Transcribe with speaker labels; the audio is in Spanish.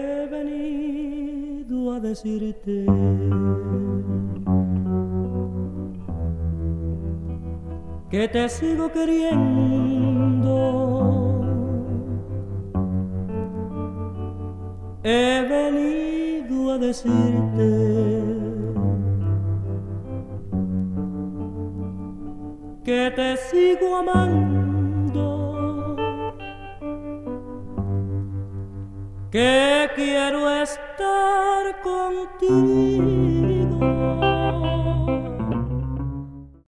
Speaker 1: He venido a decirte que te sigo queriendo. He venido a decirte que te sigo amando, que quiero estar contigo